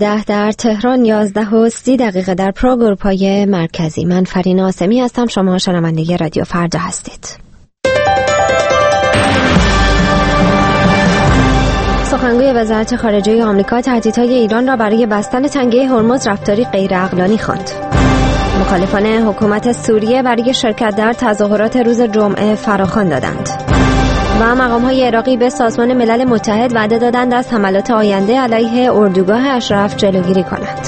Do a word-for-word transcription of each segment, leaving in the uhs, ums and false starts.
یازده در تهران، یازده و سی دقیقه در پراگ اروپای مرکزی. من فرین آسمی هستم، شما شنونده رادیو فردا هستید. سخنگوی وزارت خارجه آمریکا تهدیدهای ایران را برای بستن تنگه هرمز رفتاری غیر عقلانی خواند. مخالفان حکومت سوریه برای شرکت در تظاهرات روز جمعه فراخوان دادند. و مقام‌های عراقی به سازمان ملل متحد وعده دادند از حملات آینده علیه اردوگاه اشرف جلوگیری کند.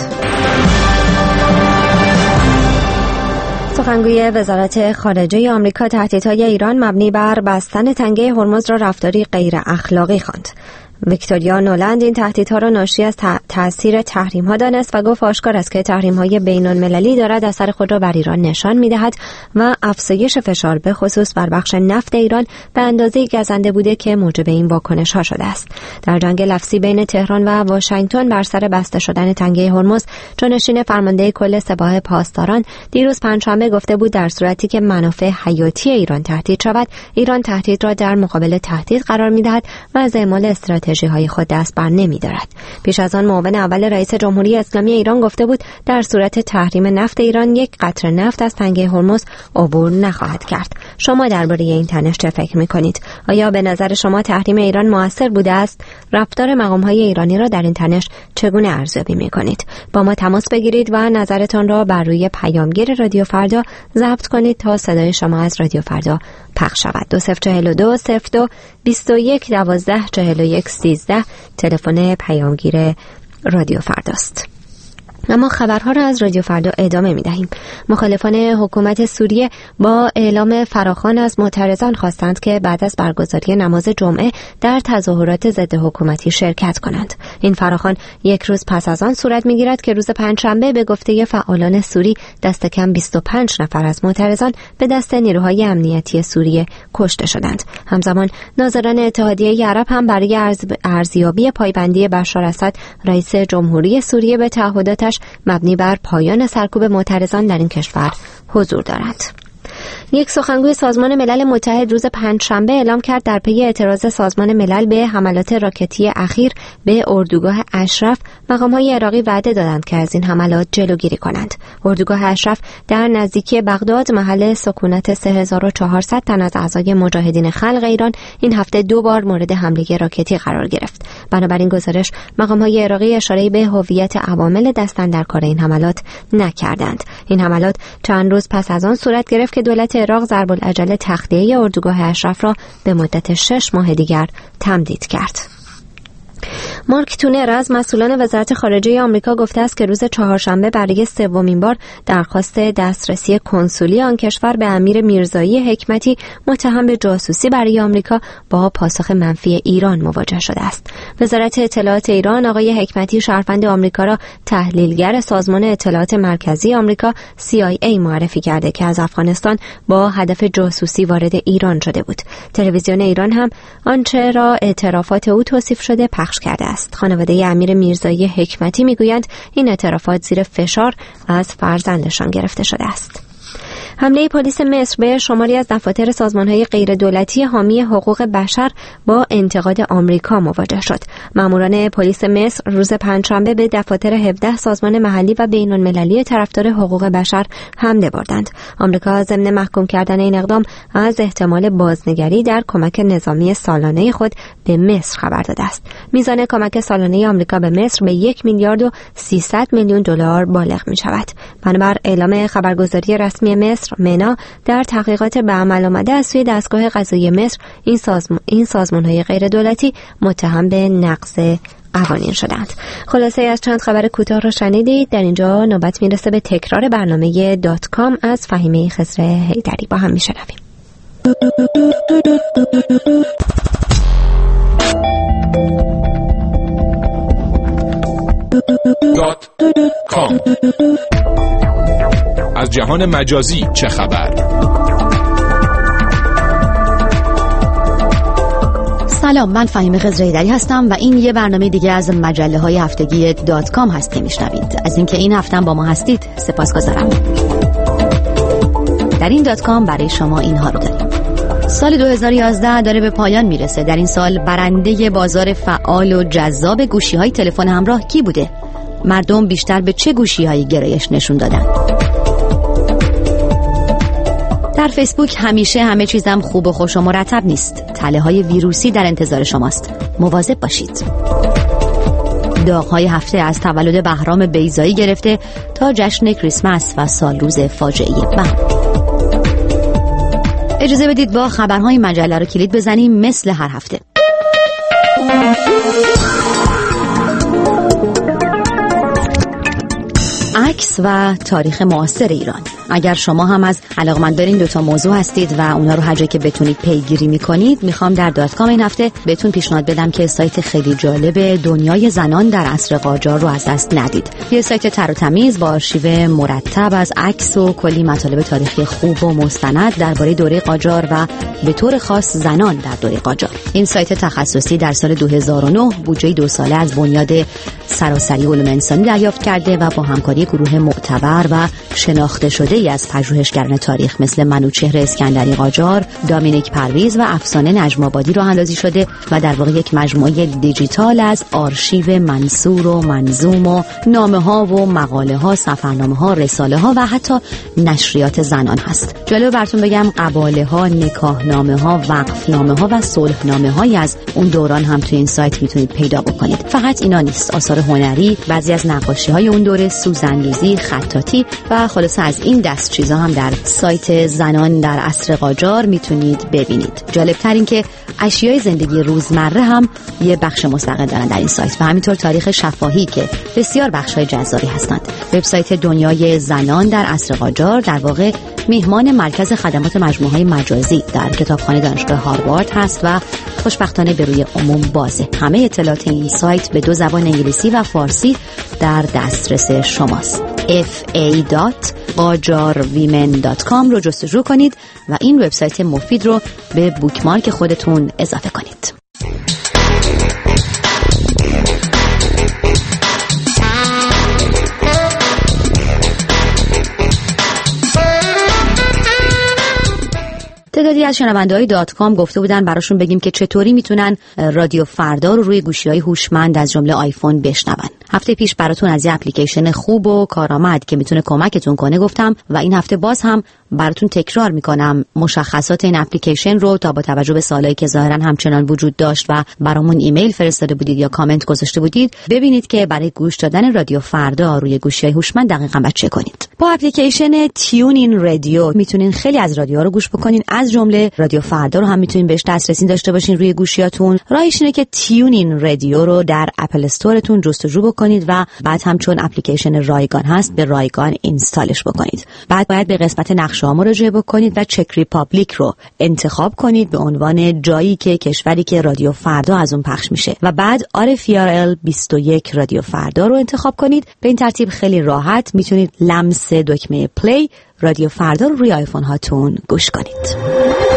سخنگوی وزارت خارجه آمریکا تهدیدهای ایران مبنی بر بستن تنگه هرمز را رفتاری غیر اخلاقی خواند. ویکتوریا نولند این تهدیدها را ناشی از تأثیر تحریم‌ها دانست و گفت آشکار است که تحریم‌های بین‌المللی دارد اثر خود را بر ایران نشان می‌دهد و افزایش فشار به خصوص بر بخش نفت ایران به اندازه‌ای گزنده بوده که موجب این واکنش‌ها شده است. در جنگ لفظی بین تهران و واشنگتن بر سر بسته شدن تنگه هرمز، جانشین فرمانده کل سپاه پاسداران دیروز پنجشنبه گفته بود در صورتی که منافع حیاتی ایران تهدید شود، ایران تهدید را در مقابل تهدید قرار می‌دهد و از اعمال استراتژی های خود دست بر نمی دارد. پیش از آن معاون اول رئیس جمهوری اسلامی ایران گفته بود در صورت تحریم نفت ایران یک قطره نفت از تنگه هرمز عبور نخواهد کرد. شما درباره این تنش چه فکر می کنید؟ آیا به نظر شما تحریم ایران مؤثر بوده است؟ رفتار مقام های ایرانی را در این تنش چگونه ارزیابی می کنید؟ با ما تماس بگیرید و نظرتان را بر روی پیامگیر رادیو فردا ضبط کنید تا صدای شما از رادیو فردا پخش شود. دو صفر چهل دو صفر دو بیست و یک دوازده چهل و یک سیزده تلفن پیامگیر رادیو فرداست. اما خبرها را از رادیو فردا ادامه می دهیم. مخالفان حکومت سوریه با اعلام فراخوان از معترضان خواستند که بعد از برگزاری نماز جمعه در تظاهرات ضد حکومتی شرکت کنند. این فراخوان یک روز پس از آن صورت می گیرد که روز پنجشنبه به گفته فعالان سوری دست کم بیست و پنج نفر از معترضان به دست نیروهای امنیتی سوریه کشته شدند. همزمان ناظران اتحادیه عرب هم برای ارز... ارزیابی پایبندی بشار اسد رئیس جمهوری سوریه به تعهداتش مبنی بر پایان سرکوب معترضان در این کشور حضور دارند. یک سخنگوی سازمان ملل متحد روز پنجشنبه اعلام کرد در پی اعتراض سازمان ملل به حملات راکتی اخیر به اردوگاه اشرف، مقام‌های عراقی وعده دادند که از این حملات جلوگیری کنند. اردوگاه اشرف در نزدیکی بغداد، محل سکونت سه هزار و چهارصد تن از اعضای مجاهدین خلق ایران، این هفته دو بار مورد حمله راکتی قرار گرفت. بنابراین گزارش مقام‌های عراقی اشاره به هویت عوامل دست‌اندرکار این حملات نکردند. این حملات چند روز پس از آن صورت گرفت که دولت عراق ضرب العجل تخلیه اردوگاه اشرف را به مدت شش ماه دیگر تمدید کرد. مارک تونر از مسئولان وزارت خارجه آمریکا گفته است که روز چهارشنبه برای سومین بار درخواست دسترسی کنسولی آن کشور به امیر میرزایی حکمتی متهم به جاسوسی برای آمریکا با پاسخ منفی ایران مواجه شده است. وزارت اطلاعات ایران آقای حکمتی شهروند آمریکا را تحلیلگر سازمان اطلاعات مرکزی آمریکا سی آی ای معرفی کرده که از افغانستان با هدف جاسوسی وارد ایران شده بود. تلویزیون ایران هم آنچه را اعترافات او توصیف شده پخش کرده است. خانواده امیر میرزایی حکمتی میگویند این اعترافات زیر فشار از فرزندشان گرفته شده است. حمله پلیس مصر به شماری از دفاتر سازمان‌های غیردولتی حامی حقوق بشر با انتقاد آمریکا مواجه شد. ماموران پلیس مصر روز پنجشنبه به دفاتر هفده سازمان محلی و بین‌المللی طرفدار حقوق بشر حمله بردند. آمریکا ضمن محکوم کردن این اقدام از احتمال بازنگری در کمک نظامی سالانه خود به مصر خبر داده است. میزان کمک سالانه آمریکا به مصر به یک میلیارد و سیصد میلیون دلار بالغ می‌شود. بنابر اعلام خبرگزاری رسمی مصر منا، در تحقیقات به عمل آمده از سوی دستگاه قضایی مصر این سازمان این سازمان‌های غیر دولتی متهم به نقض قوانین شدند. خلاصه از چند خبر کوتاه را شنیدید. در اینجا نوبت میرسه به تکرار برنامه دات کام از فهیمه خضر حیدری. با هم میشنویم. دات کام از جهان مجازی چه خبر؟ سلام، من فهیمه خضر حیدری هستم و این یه برنامه دیگه از مجله های هفتگی دات کام هست که میشنوید. از اینکه این هفته با ما هستید سپاسگزارم. در این دات کام برای شما اینها رو داریم. سال دو هزار و یازده داره به پایان میرسه. در این سال برنده بازار فعال و جذاب گوشی‌های تلفن همراه کی بوده؟ مردم بیشتر به چه گوشی‌هایی گرایش نشون دادن؟ در فیسبوک همیشه همه چیزم خوب و خوش و مرتب نیست. تله‌های ویروسی در انتظار شماست. مواظب باشید. داغ‌های هفته از تولد بهرام بیضایی گرفته تا جشن کریسمس و سالروز فاجعه بم. اجازه بدید با خبرهای مجله رو کلید بزنیم مثل هر هفته. عکس و تاریخ معاصر ایران. اگر شما هم از علاقمندان این دوتا موضوع هستید و اونا رو هر جایی که بتونید پیگیری میکنید، میخوام در دات کام این هفته بهتون پیشنهاد بدم که سایت خیلی جالب دنیای زنان در عصر قاجار رو از دست ندید. یه سایت تر و تمیز با آرشیو مرتب از عکس و کلی مطالب تاریخی خوب و مستند درباره دوره قاجار و به طور خاص زنان در دوره قاجار. این سایت تخصصی در سال دو هزار و نه بودجه دو ساله از بنیاد سراسری علوم انسانی دریافت کرده و با همکاری گروه معتبر و شناخته شده ای از پژوهشگران تاریخ مثل منوچهر اسکندری قاجار، دامینیک پرویز و افسانه نجم آبادی راه اندازی شده و در واقع یک مجموعه دیجیتال از آرشیو منثور و منظوم و نامه‌ها و مقاله‌ها، سفرنامه‌ها، رساله‌ها و حتی نشریات زنان هست. جالب براتون بگم قباله‌ها، نکاحنامه‌ها، وقفنامه‌ها و صلحنامه‌هایی از اون دوران هم توی این سایت میتونید پیدا بکنید. فقط اینا نیست، آثار هنری، بعضی از نقاشی‌های اون دوره، سوزن‌ریزی، خطاطی و خلاصه از این دست چیزا هم در سایت زنان در عصر قاجار میتونید ببینید. جالب‌تر این که اشیای زندگی روزمره هم یه بخش مستقل دارن در این سایت و همینطور تاریخ شفاهی که بسیار بخش‌های جذابی هستند. وبسایت دنیای زنان در عصر قاجار در واقع میهمان مرکز خدمات مجموعه‌های مجازی در کتابخانه دانشگاه هاروارد هست و خوشبختانه به روی عموم بازه. همه اطلاعات این سایت به دو زبان انگلیسی و فارسی در دسترس شماست. اف ای دات قاجار ویمن دات کام رو جستجو کنید و این وبسایت مفید رو به بوکمارک خودتون اضافه کنید. تعدادی از شنونده‌های دات کام گفته بودن براشون بگیم که چطوری میتونن رادیو فردا رو روی گوشی‌های هوشمند از جمله آیفون بشنون. هفته پیش براتون از یه اپلیکیشن خوب و کارآمد که میتونه کمکتون کنه گفتم و این هفته باز هم براتون تکرار میکنم مشخصات این اپلیکیشن رو تا با توجه به سوالایی که ظاهرا همچنان وجود داشت و برامون ایمیل فرستاده بودید یا کامنت گذاشته بودید ببینید که برای گوش دادن رادیو فردا روی گوشی‌های هوشمند دقیقاً بعد چه کنید. با اپلیکیشن تیونین رادیو میتونین خیلی از رادیوها رو گوش بکنین، از جمله رادیو فردا رو هم میتونین بهش دسترسی داشته باشین روی گوشیاتون. راهش اینه که تیونین رادیو رو در اپل استورتون جستجو بکنید و بعد هم چون اپلیکیشن رایگان هست به رایگان اینستالش بکنید. بعد باید به قسمت نقشه ها مراجعه بکنید و چک ریپابلیک رو انتخاب کنید به عنوان جایی که کشوری که رادیو فردا از اون پخش میشه و بعد آر اف ای آر ال بیست و یک رادیو فردا رو انتخاب کنید. به این ترتیب خیلی راحت میتونید لمس دکمه پلی رادیو فردا رو روی آیفون هاتون گوش کنید.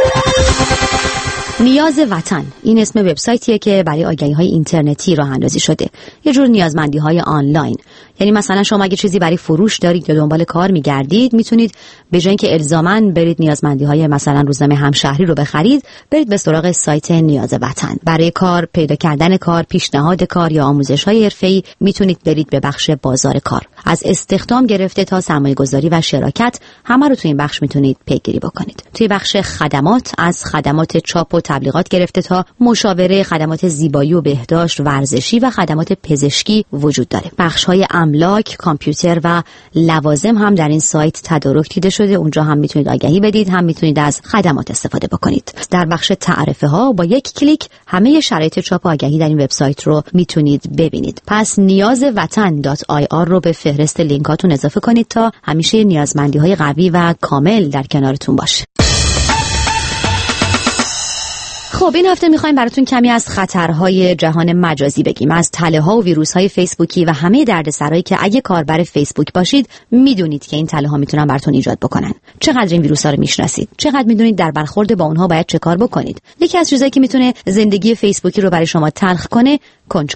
نیاز وطن این اسم وبسایتیه که برای آگهی‌های اینترنتی راه اندازی شده. یه جور نیازمندی‌های آنلاین. یعنی مثلا شما اگه چیزی برای فروش دارید یا دنبال کار می‌گردید میتونید به جای اینکه الزاماً برید نیازمندی‌های مثلا روزنامه همشهری رو بخرید، برید به سراغ سایت نیاز وطن. برای کار، پیدا کردن کار، پیشنهاد کار یا آموزش‌های حرفه‌ای میتونید برید به بخش بازار کار. از استخدام گرفته تا سرمایه‌گذاری و شراکت همه رو تو این بخش میتونید پیگیری بکنید. توی بخش خدمات از خدمات چاپ و تبلیغات گرفته تا مشاوره، خدمات زیبایی و بهداشت، ورزشی و خدمات پزشکی وجود داره. بخش‌های املاک، کامپیوتر و لوازم هم در این سایت تدارک دیده شده. اونجا هم میتونید آگهی بدید، هم میتونید از خدمات استفاده بکنید. در بخش تعرفه ها با یک کلیک همه شرایط چاپ و آگهی در این وبسایت رو میتونید ببینید. پس نیاز وطن دات آی آر رو به فهرست لینکاتون اضافه کنید تا همیشه نیازمندی‌های قوی و کامل در کنارتون باشه. خب این هفته میخوایم براتون کمی از خطرهای جهان مجازی بگیم، از تله‌ها و ویروس‌های فیسبوکی و همه دردسرایی که اگه کاربر فیسبوک باشید میدونید که این تله‌ها میتونن براتون ایجاد بکنن. چقدر این ویروس‌ها رو میشناسید؟ چقدر میدونید در برخورد با اونها باید چه کار بکنید؟ یکی از چیزایی که میتونه زندگی فیسبوکی رو برای شما تلخ کنه کنجکاویه.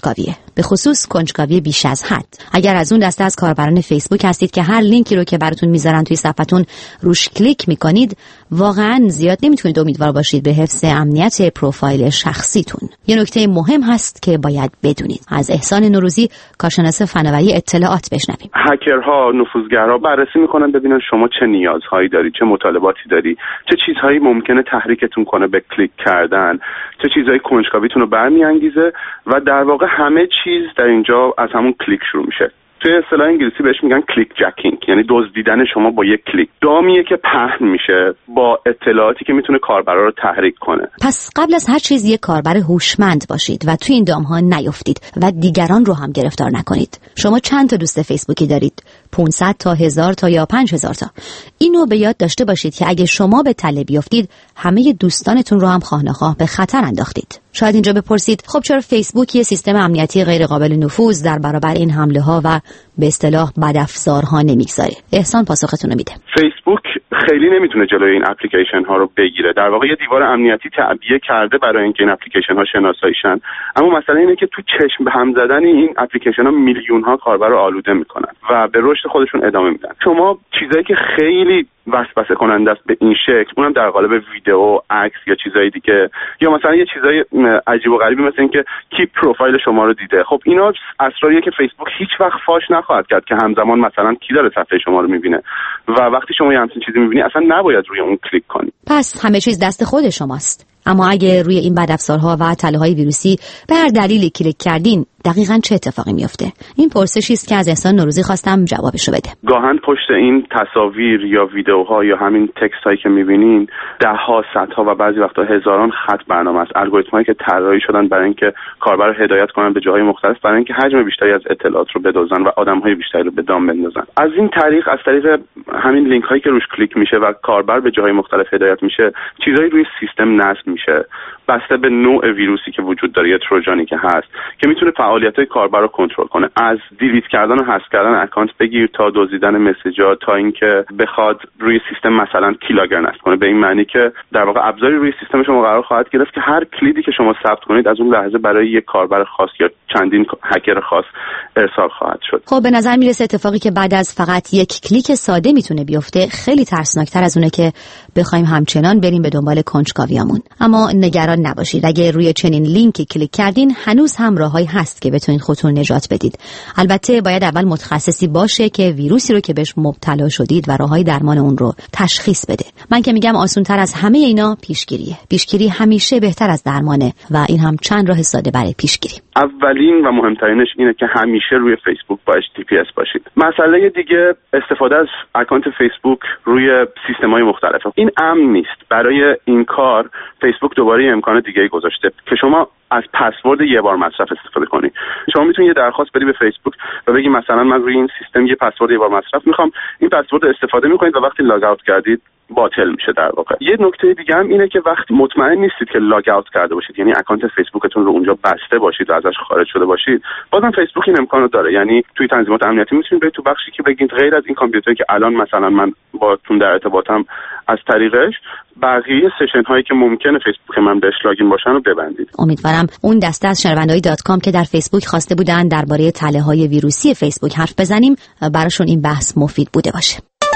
به خصوص کنجکاوی بیش از حد. اگر از اون دسته از کاربران فیسبوک هستید که هر لینکی رو که براتون میذارن توی صفحتون روش کلیک میکنید، واقعا زیاد نمیتونید امیدوار باشید به حفظ امنیت پروفایل شخصیتون. یه نکته مهم هست که باید بدونید. از احسان نوروزی، کارشناس فناوری اطلاعات، بشنویم. هکرها، نفوذگرا بررسی میکنن ببینن شما چه نیازهایی داری، چه مطالباتی داری، چه چیزهایی ممکنه تحریکتون کنه به کلیک کردن، چه چیزهایی کنجکاویتون رو برمیانگیزه و در واقع همه چیز در اینجا از همون کلیک شروع میشه. توی اصطلاح انگلیسی بهش میگن کلیک جکینگ، یعنی دزدیدن شما با یک کلیک. دامیه که پهن میشه با اطلاعاتی که میتونه کاربرا رو تحریک کنه. پس قبل از هر چیز یک کاربر هوشمند باشید و توی این دام‌ها نیفتید و دیگران رو هم گرفتار نکنید. شما چند تا دوست فیسبوکی دارید؟ پانصد تا، هزار تا یا پنج هزار تا؟ اینو به یاد داشته باشید که اگه شما به تله بیفتید، همه دوستانتون رو هم خواه‌ناخواه به خطر انداختید. شاید اینجا بپرسید خب چرا فیسبوک یه سیستم امنیتی غیر قابل نفوذ در برابر این حمله ها و به اصطلاح بدافزارها نمیگذاره؟ احسان پاسختون رو میده. فیسبوک خیلی نمیتونه جلوی این اپلیکیشن ها رو بگیره. در واقع یه دیوار امنیتی تعبیه کرده برای اینکه این اپلیکیشن ها شناسایی شن. اما مسئله اینه که تو چشم به هم زدن این اپلیکیشن ها میلیون ها کاربر رو آلوده میکنن و به رشد خودشون ادامه میدن. شما چیزایی که خیلی وسوسه کننده است به این شکل، اونم در قالب ویدیو، عکس یا چیزایی دیگه، یا مثلا یه چیزای عجیب و غریبی مثل اینکه کی پروفایل شما رو دیده. خب اینا اسراریه که فیسبوک هیچ وقت فاش نخواهد کرد که همزمان مثلا کی داره صفحه شما رو میبینه و وقتی شما یه همچین چیزی میبینی اصلا نباید روی اون کلیک کنی. پس همه چیز دست خود شماست. اما اگه روی این بدافزارها و تله‌های ویروسی به هر دلیلی کلیک کردین، دقیقاً چه اتفاقی میفته؟ این پرسشی است که از احسان نوروزی خواستم جوابشو بده. گاهن پشت این تصاویر یا ویدیوها یا همین تکست هایی که میبینین ده ها، صدها و بعضی وقتا هزاران خط برنامه است، الگوریتمایی که طراحی شدن برای اینکه کاربر رو هدایت کنن به جاهای مختلف، برای اینکه حجم بیشتری از اطلاعات رو بدزدن و آدم‌های بیشتری رو به دام بندازن. از این طریق، از طریق همین لینک هایی که روش کلیک میشه و کاربر به جاهای مختلف هدایت میشه، چیزایی روی سیستم نصب میشه بسته به نوع ویروسی که وجود داره یا تروجانی که هست که میتونه فعالیت‌های کاربر رو کنترل کنه. از دیلیت کردن و حذف کردن اکانت بگیر تا دزدیدن مسیج‌ها، تا اینکه بخواد روی سیستم مثلا کیلاگر نصب کنه، به این معنی که در واقع ابزاری روی سیستم شما قرار خواهد گرفت که هر کلیدی که شما ثبت کنید از اون لحظه برای یک کاربر خاص یا چندین هکر خاص ارسال خواهد شد. خب به نظر میرسه اتفاقی که بعد از فقط یک کلیک ساده میتونه بیفته خیلی ترسناکتر از اونه که بخوایم همچنان بریم به دنبال کنجکاویامون. اما نگران نباشید، اگه روی چنین لینکی کلیک کردین هنوز هم راههایی هست که بتونید خودتون نجات بدید. البته باید اول متخصصی باشه که ویروسی رو که بهش مبتلا شدید و راههای درمان اون رو تشخیص بده. من که میگم آسان‌تر از همه اینا پیشگیریه. پیشگیری همیشه بهتر از درمانه و این هم چند راه ساده برای پیشگیری. اولین و مهمترینش اینه که همیشه روی فیسبوک با اچ تی تی پی اس باشید. مسئله دیگه استفاده از اکانت فیسبوک روی سیستم‌های مختلفه. این امن نیست. برای این کار فیسبوک دوباره امکان دیگه‌ای گذاشته که شما از پسورد یه بار مصرف استفاده کنید. شما میتونید یه درخواست بدی به فیسبوک و بگی مثلا من روی این سیستم یه پسورد یه بار مصرف میخوام، این پسورد استفاده میکنید و وقتی لاگ اوت کردید باطل میشه در واقع. یه نکته دیگه هم اینه که وقتی مطمئن نیستید که لاگ اوت کرده باشید، یعنی اکانت فیسبوکتون رو اونجا بسته باشید و ازش خارج شده باشید، بازم فیسبوک این امکانو داره. یعنی توی تنظیمات امنیتی میتونید برید تو بخشی که بگید غیر از این کامپیوتری که الان مثلا من باهاتون در ارتباطم از طریقش، بقیه سشن هایی که ممکنه فیسبوک من بهش لاگین باشن رو ببندید. امیدوارم اون دسته از شنونده‌های دات کام که در فیسبوک خواسته بودن درباره تله‌های ویروسی فیسبوک حرف بزنیم براشون این بحث مفید بوده باشه.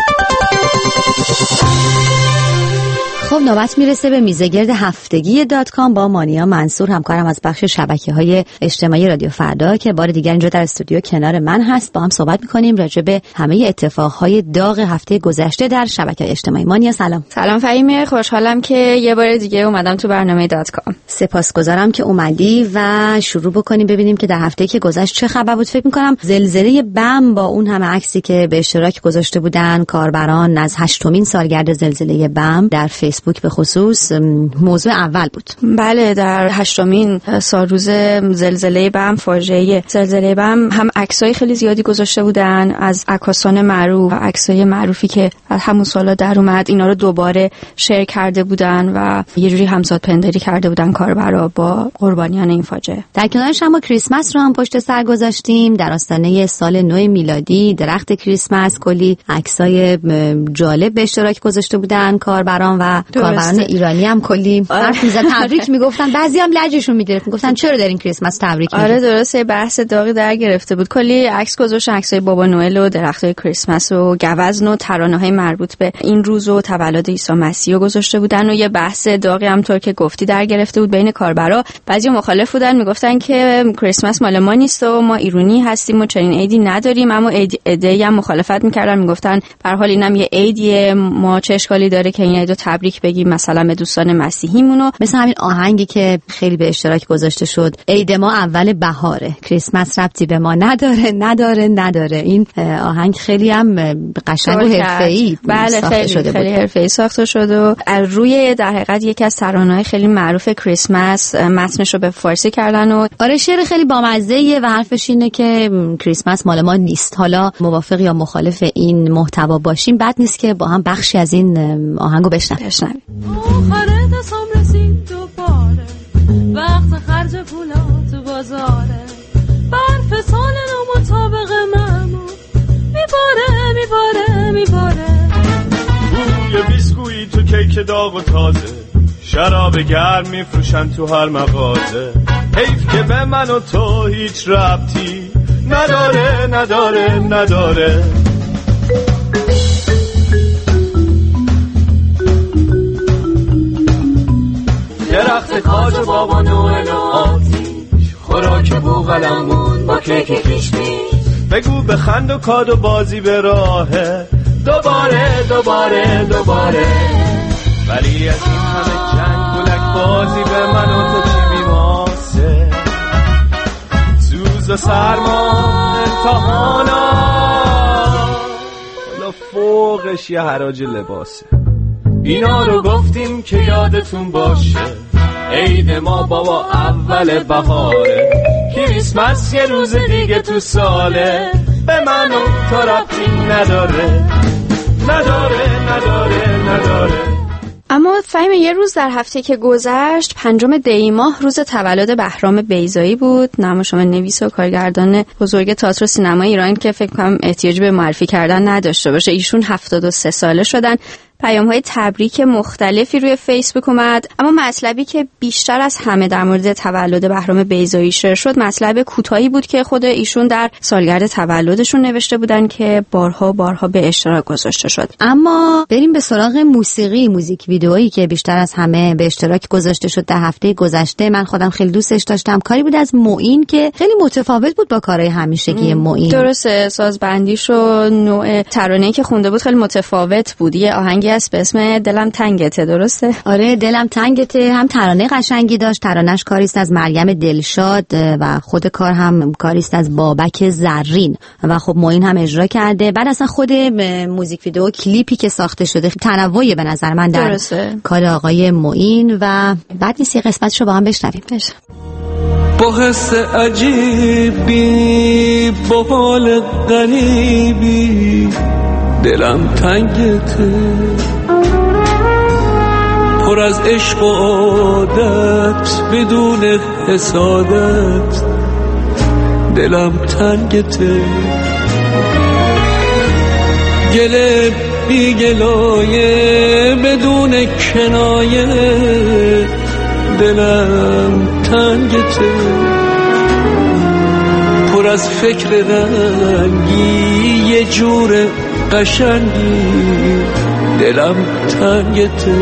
خب نوبت میرسه به میزگرد هفتگی دات کام با مانیا منصور، همکارم از بخش شبکه‌های اجتماعی رادیو فردا که بار دیگر اینجا در استودیو کنار من هست. با هم صحبت می‌کنیم راجع به همه اتفاقهای داغ هفته گذشته در شبکه‌های اجتماعی. مانیا سلام. سلام فهیمه، خوشحالم که یه بار دیگه اومدم تو برنامه دات کام. سپاسگزارم که اومدی و شروع بکنیم ببینیم که در هفته که گذشت چه خبر بود. فکر می‌کنم زلزله بم با اون همه عکسی که به اشتراک گذاشته بودن کاربران از هشتمین سالگرد زلزله بم در فیسبوک به خصوص موضوع اول بود. بله، در هشتمین سالروز زلزله بم، فاجعه زلزله بم، هم عکسای خیلی زیادی گذاشته بودن از عکاسان معروف، عکسای معروفی که از همون سالا در اومد، اینا رو دوباره شیر کرده بودن و یه جوری همزاد پنداری کرده بودن کاربرا با قربانیان این فاجعه. در کنارش ما کریسمس رو هم پشت سر گذاشتیم. در آستانه سال نو میلادی درخت کریسمس، کلی عکسای جالب به اشتراک گذاشته بودن کاربران و و کاربران ایرانی هم کلی حرف می‌زدن، تبریک میگفتن، بعضی هم لجشون میگرفت، میگفتن چرا دارین کریسمس تبریک میگید. آره درسته، بحث داغی در گرفته بود. کلی عکس گذاشتن، عکسای بابا نوئل و درختای کریسمس و گوزن و ترانه‌های مربوط به این روز و تولد عیسی مسیح رو گذاشته بودن و یه بحث داغی هم طور که گفتی در گرفته بود بین کاربرا. بعضی مخالف بودن، میگفتن که کریسمس مال ما نیست و ما ایرانی هستیم و چنین عیدی نداریم، اما ایده هم مخالفت میکردن، میگفتن به هر حال اینم یه عیدیه، ما چه اشکالی داره که این عیدو تبریک بگیم مثلا به دوستان مسیحیمونو. مثلا همین آهنگی که خیلی به اشتراک گذاشته شد، عید ما اول بهاره، کریسمس ربطی به ما نداره نداره نداره. این آهنگ خیلی هم قشنگ و حرفه‌ای بله خیلی شده خیلی حرفه‌ای ساخته شد و روی در حقیقت یکی از ترانه‌های خیلی معروف کریسمس متنش رو به فارسی کردن و آره شعر خیلی بامزه‌ایه و حرفش اینه که کریسمس مال ما نیست. حالا موافق یا مخالف این محتوا باشیم بد نیست که با هم بخشی از این آهنگو بشنویم. آخر دسامبر رسید دوباره، وقت خرج پولا تو بازاره، برف سال نو مطابق معمول میباره میباره میباره، بوی بیسکویی تو کیک داغ و تازه، شراب گرم میفروشن تو هر مغازه، حیف که به من و تو هیچ ربطی نداره نداره نداره. درخت کاج و بابا نوئل و آتیش، خوراک بوغلمون با کیک کشمیش، بگو بخند و کاد و بازی به راهه، دوباره دوباره دوباره. ولی از این همه جنگ بلک بازی به من و تو چی میماسه، سوز و سرما امتحانا، حالا فوقش یه حراج لباسه. اینا رو گفتیم که یادتون باشه، عید ما بابا اول بهاره، کریسمس یه روز دیگه تو ساله، به من و تو ربطی نداره نداره نداره نداره. اما فهم یه روز در هفته که گذشت پنجم دی ماه روز تولد بهرام بیضایی بود، نمایشنامه نویس و کارگردان بزرگ تئاتر و سینما ایران که فکر کنم احتیاج به معرفی کردن نداشته باشه. ایشون هفتاد و سه ساله شدن. پیام‌های تبریک مختلفی روی فیسبوک اومد، اما مطلبی که بیشتر از همه در مورد تولد بهرام بیضایی شیر شد مطلب کوتاهی بود که خود ایشون در سالگرد تولدشون نوشته بودن که بارها بارها به اشتراک گذاشته شد. اما بریم به سراغ موسیقی، موزیک ویدئویی که بیشتر از همه به اشتراک گذاشته شد در هفته گذشته. من خودم خیلی دوستش داشتم. کاری بود از معین که خیلی متفاوت بود با کارهای همیشگی معین. درسته، سازبندیش و نوع ترانه‌ای که خونده بود خیلی متفاوت بود. یه آهنگ است به اسم دلم تنگته، درسته؟ آره دلم تنگته هم ترانه قشنگی داشت، ترانهش کاریست از مریم دلشاد و خود کار هم کاریست از بابک زرین و خب معین هم اجرا کرده. بعد اصلا خود موزیک ویدئو کلیپی که ساخته شده تنوعی به نظر من در درسته. کار آقای معین و بعد نیست یه قسمتشو با هم بشنویم. با حس عجیبی با حال غریبی دلم تنگته، پر از عشق و عادت بدون حسادت دلم تنگته، گله بی گلایه بدون کنایه دلم تنگته، پر از فکر رنگی یه جور قشنگی دلم تنگته.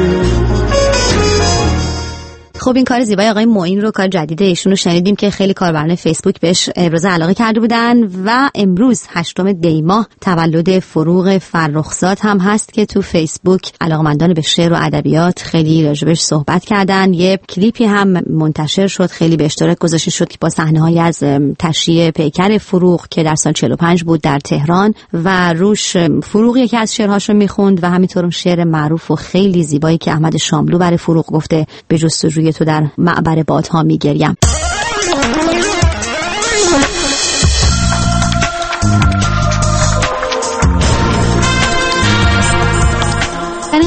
خب این کار زیبای آقای معین رو، کار جدید ایشون رو شنیدیم که خیلی کاربران فیسبوک بهش ابراز علاقه کرده بودن و امروز هشتم دی ماه تولد فروغ فرخزاد هم هست که تو فیسبوک علاقمندان به شعر و ادبیات خیلی راجبش صحبت کردن. یه کلیپی هم منتشر شد، خیلی به اشتراک گذاشته شد که با صحنه‌هایی از تشییع پیکر فروغ که در سال چهل و پنج بود در تهران و روش فروغ یکی از شعرهاشو میخوند و همینطورم شعر معروف و خیلی زیبایی که احمد شاملو برای فروغ گفته، به جستجوی تو در معبر بادها میگریم. در این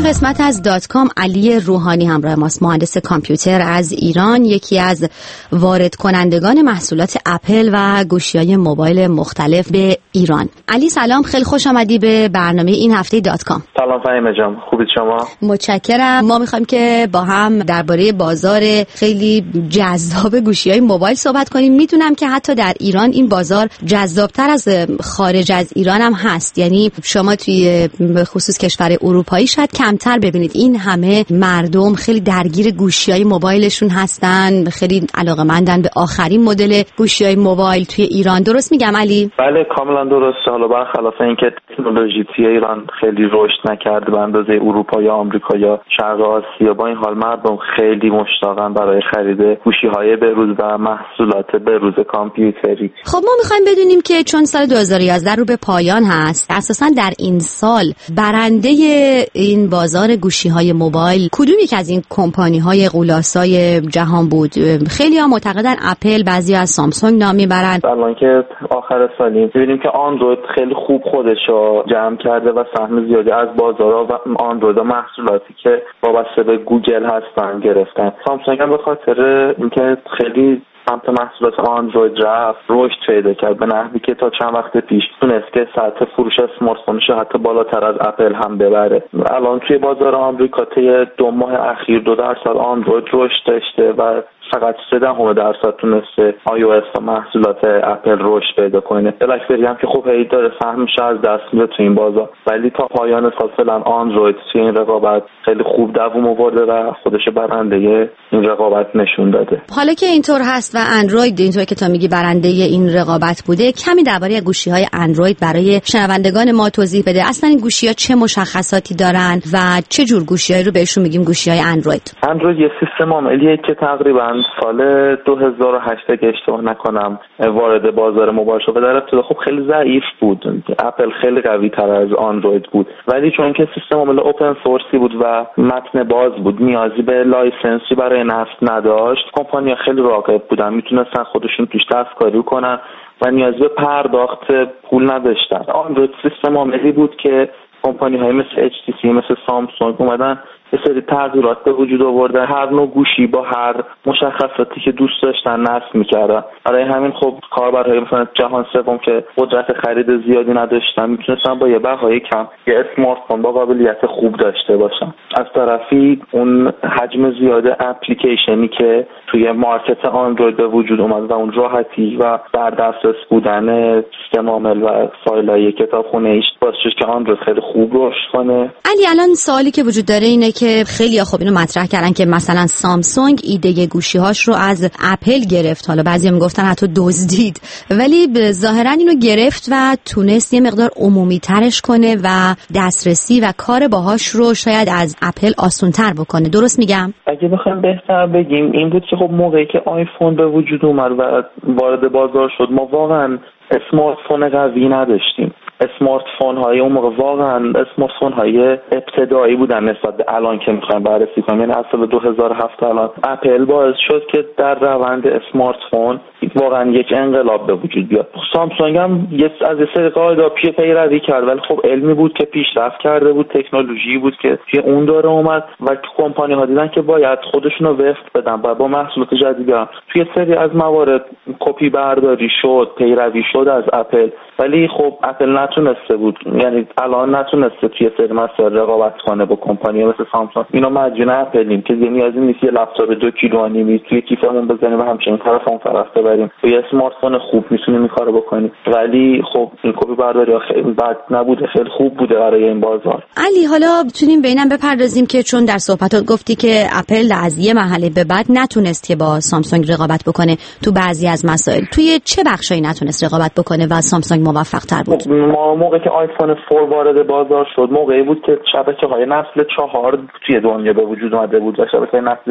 قسمت از دات کام علی روحانی همراه ماست، مهندس کامپیوتر از ایران، یکی از وارد کنندگان محصولات اپل و گوشی‌های موبایل مختلف به ایران. علی سلام، خیلی خوش آمدی به برنامه این هفته دات کام. سلام فهیمه جان، خوبید شما؟ متشکرم. ما می‌خوایم که با هم درباره بازار خیلی جذاب گوشی‌های موبایل صحبت کنیم. میدونم که حتی در ایران این بازار جذاب‌تر از خارج از ایران هم هست، یعنی شما توی به خصوص کشور اروپایی شاید کمتر ببینید این همه مردم خیلی درگیر گوشی‌های موبایلشون هستن، خیلی علاقه‌مندن به آخرین مدل گوشی‌های موبایل توی ایران. درست میگم علی؟ بله کاملا درسته. حالا برخلاف اینکه تکنولوژی توی ایران خیلی رشد نکرده به اندازه اروپا یا آمریکا یا شرق آسیا، با این حال مردم خیلی مشتاقن برای خرید گوشی‌های به‌روز و محصولات به‌روز کامپیوتری. خب ما می‌خوایم بدونیم که چون سال دو هزار و یازده رو به پایان هست، اساساً در این سال برنده این بازار گوشی‌های موبایل کدوم یک از این کمپانی‌های غولاسای جهان بود؟ خیلی‌ها معتقدن اپل، بعضی‌ها از سامسونگ نام میبرن. الان که آخر سالیم می‌بینیم که آندروید خیلی خوب خودش رو جمع کرده و سهم زیادی از بازارها و آندروید و محصولاتی که وابسته به گوگل هستن گرفتن. سامسونگ هم به خاطر اینکه خیلی سمت محصولات آندروید رفت رشد پیدا کرد به نحوی که تا چند وقت پیش تونست که سطح فروش اسمارت فونش حتی بالاتر از اپل هم ببره. الان توی بازار آمریکا طی دو ماه اخیر دو درصد آندروید رشد داشته و فقط سه دهم درصد تونسته آی او اس و محصولات اپل رشد پیدا کنه. بلکبری هم که خوب هی داره سهمش از دست میده تو این بازار، ولی تا پایان سال فعلا آندروید توی این رقابت خیلی خوب دووم آورده و خودش برنده این رقابت نشون داده. حالا که اینطور هست و اندروید اینطور که تا میگی برنده این رقابت بوده، کمی درباره گوشی‌های اندروید برای شنوندگان ما توضیح بده. اصلا این گوشی‌ها چه مشخصاتی دارن و چه جور گوشی‌هایی رو بهشون میگیم گوشی‌های اندروید؟ اندروید یه سیستم عاملیه که تقریبا سال دو هزار و هشت اگه اشتباه نکنم وارد بازار موبایل شد. در ابتدا خب خیلی ضعیف بود، اپل خیلی قوی تر از اندروید بود، ولی چون که سیستم عامل اوپن سورسی بود و متن باز بود، نیازی به لایسنسی برای نصب نداشت، کمپانی‌ها خیلی راغب بودن، میتونستن خودشون توش دستکاری کنن و نیازی به پرداخت پول نداشتن. اندروید سیستم عاملی بود که کمپانی‌های مثل اچ تی سی مثل سامسونگ اومدن یه سری تغییرات به وجود آوردن، هر نوع گوشی با هر مشخصاتی که دوست داشتن نصب می‌کردن. برای همین خب کاربرهای مثلا جهان سوم که قدرت خرید زیادی نداشتن میتونستن با یه بهای کم یه اسمارت فون با قابلیت خوب داشته باشن. از طرفی اون حجم زیاد اپلیکیشنی که توی مارکت اندروید به وجود اومد و اون راحتی و در دسترس بودن سیستم عامل و فایل‌های کتابخونه‌ایش باعث شد که اندروید خیلی خوب رشد کنه. علی الان سوالی که وجود داره اینه که خیلی خوب اینو مطرح کردن که مثلا سامسونگ ایده گوشی‌هاش رو از اپل گرفت، حالا بعضیا میگفتن حتی دزدید، ولی ظاهرا اینو گرفت و تونست یه مقدار عمومی ترش کنه و دسترسی و کار باهاش رو شاید از اپل آسان‌تر بکنه. درست میگم؟ اگه بخوام بهتر بگیم این بود که خب موقعی که آیفون به وجود اومد و وارد بازار شد ما واقعا اسمارت فون قوی نداشتیم. اسمارت فون های اون موقع واقعا اسمارت فون های ابتدایی بودن نسبت به الان که میخوایم بررسی کنیم، یعنی از سال دو هزار و هفت الان اپل باعث شد که در روند اسمارت فون واقعا یک انقلاب به وجود بیاد. سامسونگ هم یه از سری قاعده پی پیروی کرد، ولی خب علمی بود که پیشرفت کرده بود، تکنولوژی بود که توی اون دوره اومد و کمپانی ها دیدن که باید خودشون رو وفق بدن و با محصولات جدید بیان. توی سری از موارد کپی برداری شد، پیروی شد از اپل، ولی خب اپل نتونسته بود، یعنی الان نتونسته توی سری مسائل رقابت کنه با کمپانی مثل سامسونگ. اینا مدیون اپلیم که نیازی نیست یه لپتاپ دو کیلو و نیم توی کیفمون بزنیم و همچنین طرف اون طرف ببریم. توی اسمارت فون خوب میتونیم این کارو بکنیم، ولی خب این کپی برداری خیلی بد نبوده، خیلی خوب بوده برای این بازار. علی حالا میتونیم ببینم بپردازیم که چون در صحبتات گفتی که اپل از یه مرحله به بعد نتونست که با سامسونگ رقابت بکنه تو بعضی از مسائل، توی چه بخشایی نتونست رقابت بکنه و سامسونگ موفق تر بود؟ ما موقعی که آیفون فور وارد بازار شد موقعی بود که شبکه‌های نسل چهار توی دنیا به وجود اومده بود و شبکه‌های نسل چهار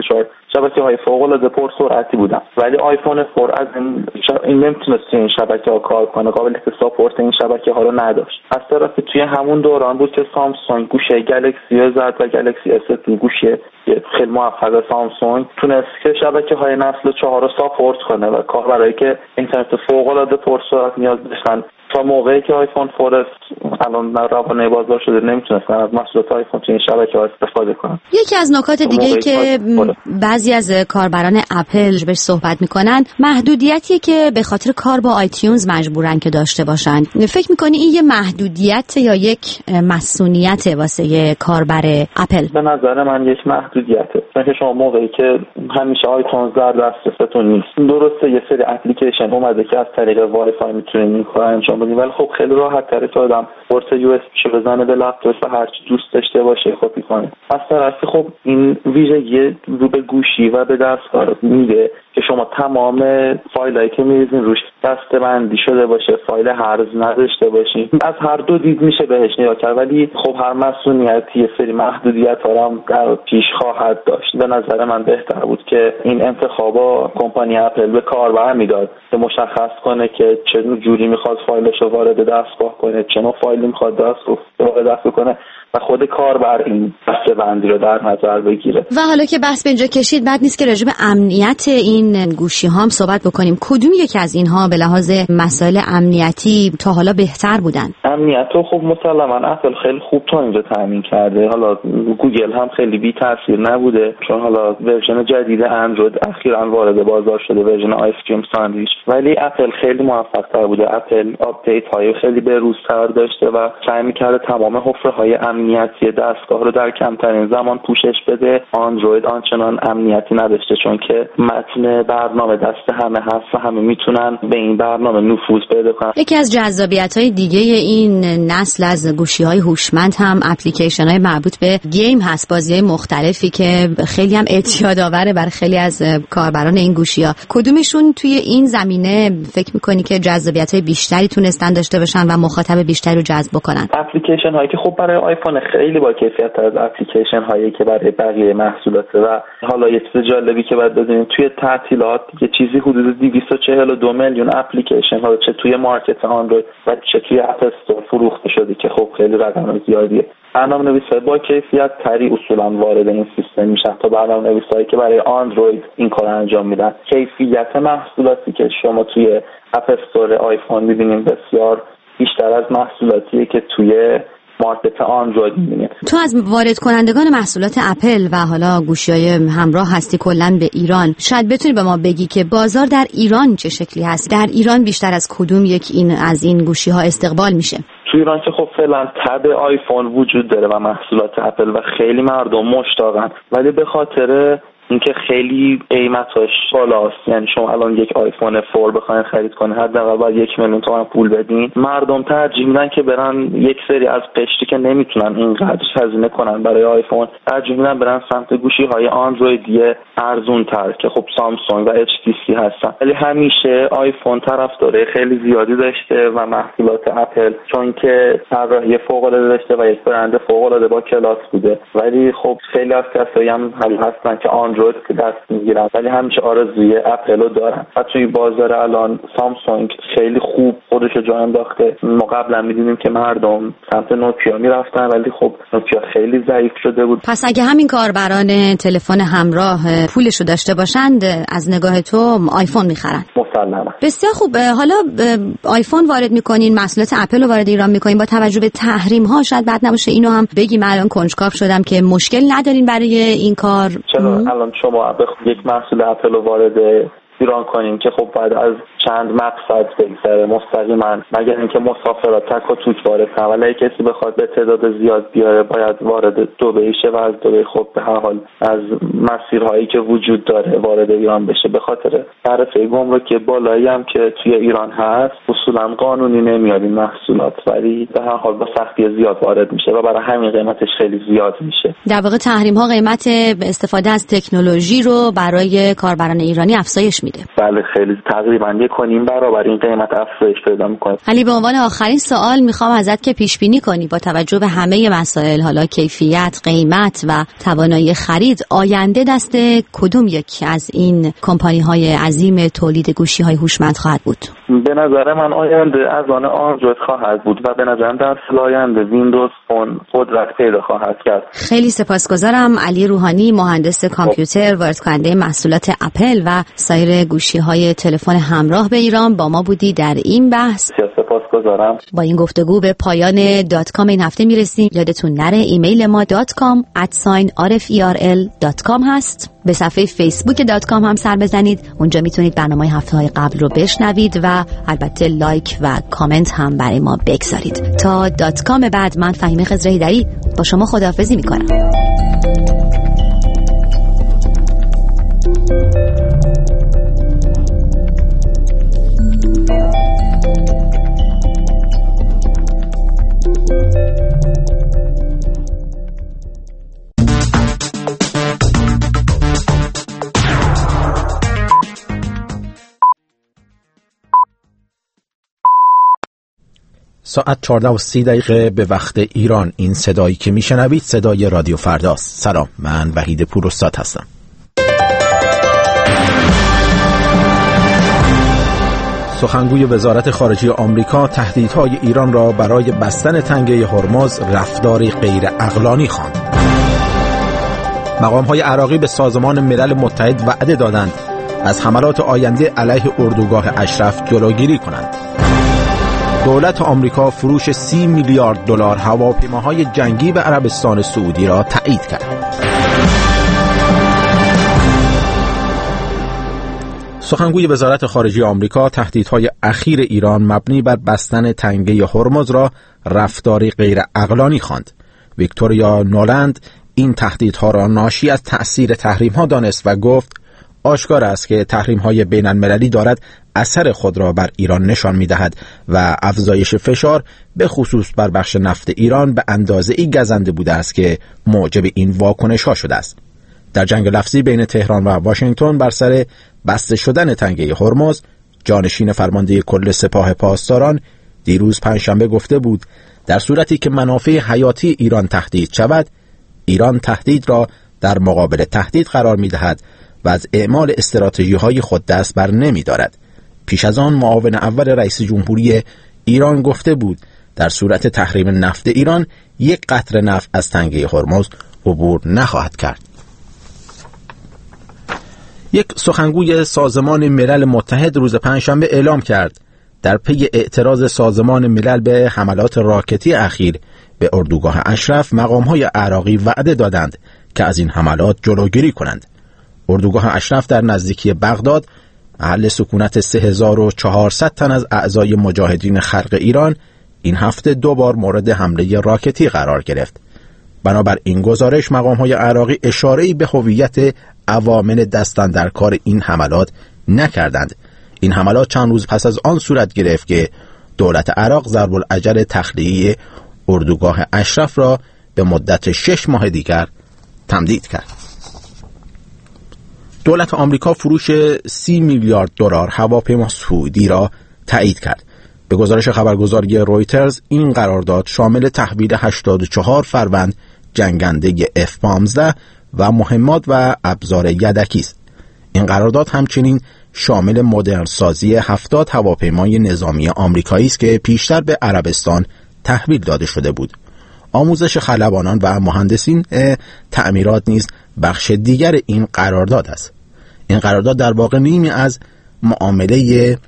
شبکه های فوق العاده پرسرعتی بودن، ولی آیفون فور از این شب... این نمیتونست این شبکه ها کار کنه، قابلیت ساپورت این شبکه ها رو نداشت. از طرفی توی همون دوران بود که سامسونگ گوشه گلکسی زد و گلکسی اس دو گوشه خیلی موفق سامسونگ تونست که شبکه های نسل چهار رو ساپورت کنه و کار برای که اینترنت فوق العاده پرسرعت نیاز داشتن. تا موقعی که آیفون فور الان روانه بازار شده نمیتونستن از محصولات آیفون توی این شبکه ها استفاده کنن. یکی از نکات دیگه که بعضی از کاربران اپل بهش صحبت میکنن محدودیتیه که به خاطر کار با آیتیونز مجبورن که داشته باشن. فکر میکنی این یه محدودیت یا یک مسئولیت واسه یه کاربر اپل؟ به نظر من یک محدودیته، چون شما موقعی که همیشه آیتونز در دسترستون نیست، درسته یه سری اپلیکیشن اومده که از طریق وای فای میتونین این کارو انجام بدین، ولی خب خیلی راحت تره که آدم پورت یو اس بی شو بزنه به لپتاپ و هر چی دوست داشته باشه کپی کنه. از طرفی خب این ویژگی رو به گوشی و به دستگاه میده که شما تمام فایلایی که میریزین روش دسته‌بندی شده باشه، فایل هرز نداشته باشین. از هر دو دید میشه بهش نگاه کرد، ولی خب هر مسئولیتی یه سری محدودیت‌ها هم در پیش خواهد داشت. به نظر من بهتر بود که این انتخابا کمپانی اپل به کاربر میداد که مشخص کنه که چه جوری میخواد فایلش رو وارد دستگاه کنه، چه نوع فایلی میخواد دستگاه وارد دستگاه کنه و خود کاربر این دسته‌بندی رو در نظر بگیره. و حالا که بحث به اینجا کشید، بد نیست که راجع به امنیت این گوشی ها هم صحبت بکنیم. کدوم یکی از اینها به لحاظ مسائل امنیتی تا حالا بهتر بودن؟ امنیت رو خب مسلما اپل خیلی خوب تا اینجا تامین کرده. حالا گوگل هم خیلی بی تاثیر نبوده، چون حالا ورژن جدید اندروید اخیراً وارد بازار شده، ورژن آیس کریم ساندویچ، ولی اپل خیلی موفق تر بوده. اپل آپدیت های خیلی به‌روزتر داشته و سعی می‌کرده تمام حفره های امنیتی دستگاه رو در کمترین زمان پوشش بده. اندروید آنچنان امنیتی نداشته، چون که متن برنامه دست همه هست و همه میتونن به این برنامه نفوذ پیدا کنن. یکی از جذابیت‌های دیگه این نسل از گوشی‌های هوشمند هم اپلیکیشن‌های مربوط به گیم هست، بازی‌های مختلفی که خیلی هم اعتیادآوره برای خیلی از کاربران این گوشی‌ها. کدومشون توی این زمینه فکر می‌کنی که جذابیت‌های بیشتری تونستن داشته باشن و مخاطب بیشتری رو جذب بکنن؟ اپلیکیشن‌هایی که خب برای آیفون خیلی با کیفیت از اپلیکیشن هایی که برای بقیه محصولاته. و حالا یه چیز جالبی که باید بدونید توی تعطیلات یه چیزی حدود دویست و چهل و دو میلیون اپلیکیشن ها چه توی مارکت اندروید و چه توی اپ استور فروخته شده که خب خیلی رقم زیادیه. برنامه‌نویس‌های با کیفیت تری اصولا وارد این سیستم میشن تا برنامه‌نویسایی که برای اندروید این کار انجام میدن. کیفیت محصولاتی که شما توی اپ استور آیفون می‌بینید بسیار بیشتر از محصولاتیه که توی مارکت اندروید می‌بینید. تو از وارد کنندگان محصولات اپل و حالا گوشی‌های همراه هستی کلاً به ایران، شاید بتونی به ما بگی که بازار در ایران چه شکلی هست؟ در ایران بیشتر از کدوم یک این از این گوشی‌ها استقبال میشه؟ تو ایران که خب فعلا تب آیفون وجود داره و محصولات اپل و خیلی مردم مشتاقن، ولی به خاطر اینکه خیلی قیمتاش بالاست، یعنی شما الان یک آیفون فور بخواید خرید کنید حداقل باید یک میلیون تومان پول بدین. مردم ترجیح میدن که برن یک سری از قشری که نمیتونن اینقدر هزینه کنن برای آیفون، ترجیح میدن برن سمت گوشی های اندرویدی ارزون تر که خب سامسونگ و اچ تی سی هستن. ولی همیشه آیفون طرفدار خیلی زیادی داشته و محصولات اپل، چون که طراحی فوق العاده داشته و یک برند فوق العاده با کلاس بوده. ولی خب خیلی از کسایی هم هستن که اندروید که دست میگیرن ولی همیشه آرزوی اپل رو دارن. و توی بازار الان سامسونگ خیلی خوب خودش رو جا انداخته. ما قبلا میدیدیم که مردم سمت نوکیا میرفتن ولی خب نوکیا خیلی ضعیف شده بود. پس اگه همین کاربران تلفن همراه پولش رو داشته باشند، از نگاه تو آیفون میخرن؟ مسلما. بسیار خوب. حالا آیفون وارد میکنین، محصولات اپل رو وارد ایران میکنین، با توجه به تحریم ها شاید بد نباشه اینو هم بگیم. الان کنجکاو شدم که مشکل ندارین برای این کار؟ چرا الان شما یک محصول اپل رو وارد ایران کنیم که خب بعد از چند مقصد بگذره مستقیما، مگر اینکه مسافرات تک و توک وارد کنه، ولی کسی بخواد به تعداد زیاد بیاره باید وارد دبی شه و از دبی خب به هر حال از مسیرهایی که وجود داره وارد ایران بشه. به خاطر تعرفه گمرکی بالایی هم که توی ایران هست اصولا قانونی نمیاد این محصولات، ولی به هر حال با سختی زیاد وارد میشه و برای همین قیمتش خیلی زیاد میشه. در واقع تحریم ها قیمت استفاده از تکنولوژی رو برای کاربران ایرانی افزایش میده. بله خیلی تقریبا یک و نیم برابر این قیمت افزایش پیدا میکنه. علی، به عنوان آخرین سوال میخوام ازت که پیش بینی کنی با توجه به همه مسائل، حالا کیفیت، قیمت و توانایی خرید، آینده دست کدوم یکی از این کمپانی های عظیم تولید گوشی های هوشمند خواهد بود؟ به نظر من آینده از آن آندروید خواهد بود و به نظرم در آینده ویندوز فون قدرت پیدا خواهد کرد. خیلی سپاسگزارم. علی روحانی، مهندس کامپیوتر، وارد کننده محصولات اپل و سایر گوشی های تلفن همراه به ایران، با ما بودی در این بحث. سپاسگزارم. با این گفتگو به پایان دات کام این هفته میرسیم. یادتون نره ایمیل ما دات کام ات ساین آر اف ای آر ال دات کام هست. به صفحه فیسبوک دات کام هم سر بزنید، اونجا میتونید برنامه هفته های قبل رو بشنوید و البته لایک و کامنت هم برای ما بگذارید. تا دات کام بعد، من فهیمه خضرهیدری با شما خداحافظی میکنم. ساعت چهارده و سی دقیقه به وقت ایران. این صدایی که میشنوید صدای رادیو فرداست. سلام، من وحید پوراستاد هستم. سخنگوی وزارت خارجه آمریکا تهدیدهای ایران را برای بستن تنگه هرمز رفتاری غیر عقلانی خواند. مقام‌های عراقی به سازمان ملل متحد وعده دادند از حملات آینده علیه اردوگاه اشرف جلوگیری کنند. دولت آمریکا فروش سی میلیارد دلار هواپیماهای جنگی به عربستان سعودی را تایید کرد. سخنگوی وزارت خارجه آمریکا تهدیدهای اخیر ایران مبنی بر بستن تنگه هرمز را رفتاری غیر عقلانی خواند. ویکتوریا نولند این تهدیدها را ناشی از تأثیر تحریم‌ها دانست و گفت آشکار است که تحریم‌های بین‌المللی دارد اثر خود را بر ایران نشان می‌دهد و افزایش فشار به خصوص بر بخش نفت ایران به اندازه‌ای گزنده بوده است که موجب این واکنش‌ها شده است. در جنگ لفظی بین تهران و واشنگتن بر سر بسته شدن تنگه هرمز، جانشین فرمانده کل سپاه پاسداران دیروز پنجشنبه گفته بود در صورتی که منافع حیاتی ایران تهدید شود، ایران تهدید را در مقابل تهدید قرار می‌دهد و از اعمال استراتژی‌های خود دست بر نمی‌دارد. پیش از آن معاون اول رئیس جمهوری ایران گفته بود در صورت تحریم نفت ایران یک قطره نفت از تنگه هرمز عبور نخواهد کرد. یک سخنگوی سازمان ملل متحد روز پنجشنبه اعلام کرد در پی اعتراض سازمان ملل به حملات راکتی اخیر به اردوگاه اشرف، مقام‌های عراقی وعده دادند که از این حملات جلوگیری کنند. اردوگاه اشرف در نزدیکی بغداد، محل سکونت سه هزار و چهارصد تن از اعضای مجاهدین خلق ایران، این هفته دو بار مورد حمله راکتی قرار گرفت. بنابر این گزارش مقام‌های عراقی اشاره‌ای به هویت عوامل دستن در کار این حملات نکردند. این حملات چند روز پس از آن صورت گرفت که دولت عراق ضرب الاجل تخلیه اردوگاه اشرف را به مدت شش ماه دیگر تمدید کرد. دولت آمریکا فروش سی میلیارد دلار هواپیما سعودی را تایید کرد. به گزارش خبرگزاری رویترز این قرارداد شامل تحویل هشتاد و چهار فروند جنگنده اف پانزده و مهمات و ابزار یدکی است. این قرارداد همچنین شامل مدرن سازی هفتاد هواپیمای نظامی آمریکایی است که پیشتر به عربستان تحویل داده شده بود. آموزش خلبانان و مهندسین تعمیرات نیز بخش دیگر این قرارداد است. این قرارداد در واقع نیمی از معامله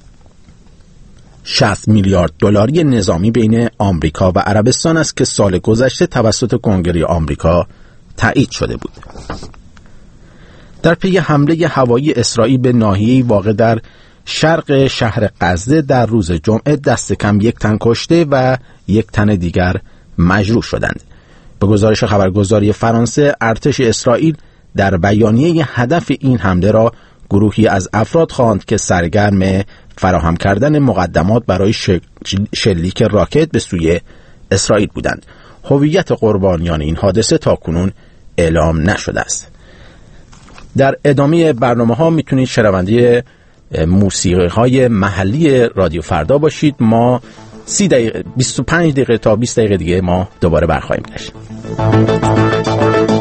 شصت میلیارد دلاری نظامی بین آمریکا و عربستان است که سال گذشته توسط کنگره آمریکا تایید شده بود. در پی حمله هوایی اسرائیل به ناحیه‌ای واقع در شرق شهر غزه در روز جمعه دست کم یک تن کشته و یک تن دیگر مجروح شدند. به گزارش خبرگزاری فرانسه، ارتش اسرائیل در بیانیه هدف این حمله را گروهی از افراد خواند که سرگرم فراهم کردن مقدمات برای شلیک راکت به سوی اسرائیل بودند. هویت قربانیان این حادثه تاکنون اعلام نشده است. در ادامه برنامه ها میتونید شنونده موسیقی های محلی رادیو فردا باشید. ما سی دقیقه بیست و پنج دقیقه تا بیست دقیقه دیگه ما دوباره برخواهیم گشت.